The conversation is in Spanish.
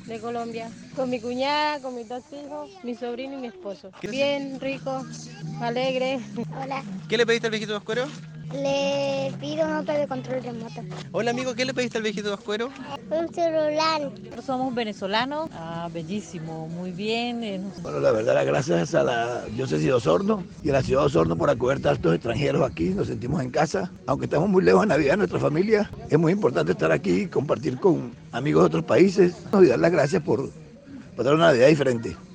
de Colombia, con mi cuñada, con mis dos hijos, mi sobrino y mi esposo. Bien, rico, alegre. Hola, ¿Qué le pediste al viejito Pascuero? le pido nota de control remoto. Hola amigo, ¿qué le pediste al viejito Pascuero? Un celular. Nosotros somos venezolanos. Bellísimo, muy bien. Bueno, la verdad, las gracias a la diócesis de Osorno y a la ciudad de Osorno por acoger tantos extranjeros aquí. Nos sentimos en casa. Aunque estamos muy lejos de Navidad, nuestra familia, es muy importante estar aquí, compartir con amigos de otros países y dar las gracias por dar una Navidad diferente.